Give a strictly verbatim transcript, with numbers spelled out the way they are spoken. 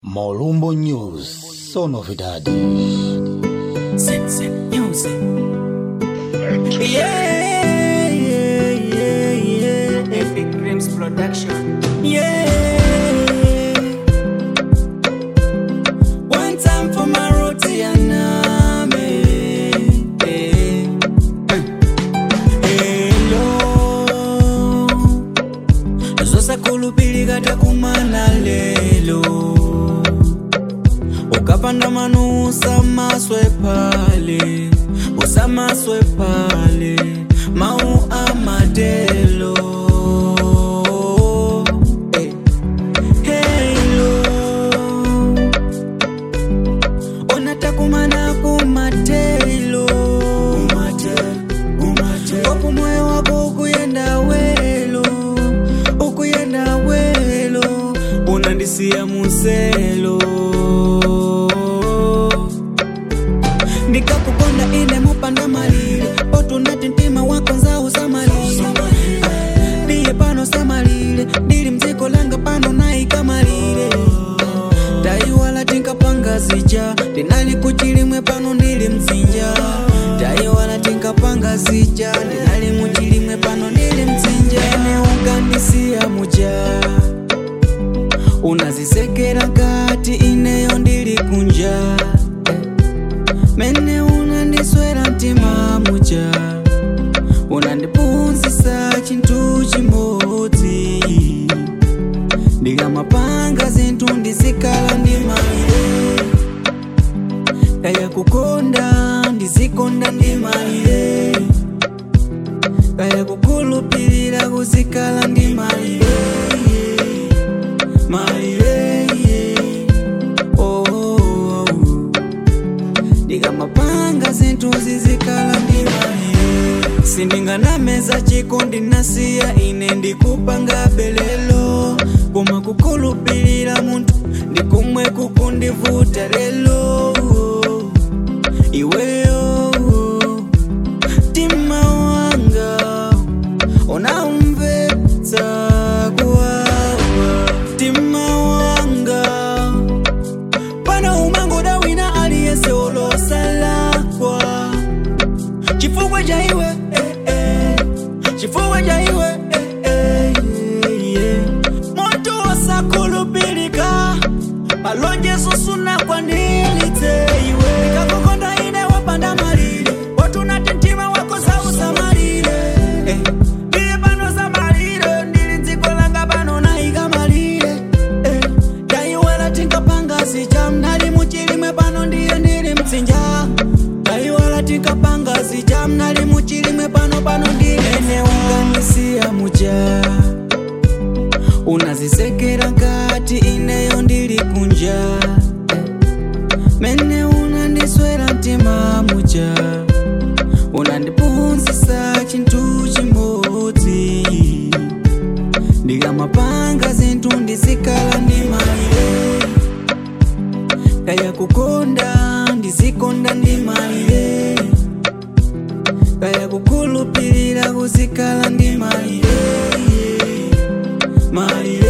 Molumbo News, só novidades. Sense Music. Yeah, yeah, yeah, yeah. Epic Dreams Production. Yeah. One time for my roti and hello. Zosa kulupili gata kumana lelo. Ukapanda manu usama swepale, usama swepale, mau amadelo. Hey. Hello, onatakumana kumatelo, umate, umate. Oku moyo wako ukuyenda welo, ukuyenda welo, unandisia muselo. Nikakukonda ine mupanda malile, otu natintima wako nza usamalile. Diye pano samalile, dili mziko langa pano na ikamalile. Dai wala tinka panga zija, dinali kuchili mwe pano nili mzinja. Dai wala tinka panga zija, dinali muchili mwe pano nili mzinja. Ene ungandisia muja, unazisekera kati ine yondili kunja. Mene unandiswera mtima muja, unandipunzisa chintu chimodzi. Ndiga mapanga zintu ndizikala ndimalire, kaya kukonda ndizikonda ndimalire, kaya kukulupilira kuzikala ndimalire, malire. Diga mapanga zintu zizikala ndimalire. Sindinga na meza chikondi nasiya ine ndikupanga belelo. Kuma kukulupilira muntu ndikumwe kukundivuta lelo. Iweyo tima wanga unaumvetsa kuwawa. Tima wanga pano umangoda wina aliyese olo salakwa. Chifukwa jaiwe eh, eh. Chifukwa jaiwe eh, eh, yeah. Moto wasakulupilika, palonje susuna kwa nilite iwe. Nikakukonda ine wapanda malile, watu natintima wako za usamalile, eh. Diye pano samalile, ndili nziko langa pano na ikamalile, eh. Dai wala tinka panga sija, mnali muchili mwe pano ndiye ndili mzinja. Dai wala tinka panga sija, mnali muchili mwe pano pano ndili. Ene unganisia muja, unazisekera kati ine yondili kunja. Mene unandiswera mtima muja, unandipunzisa chintu chimodzi. Ndiga mapanga zintu ndizikala ndimalire, kaya kukonda ndizikonda ndimalire, kaya kukulupilira kuzikala ndimalire, malire.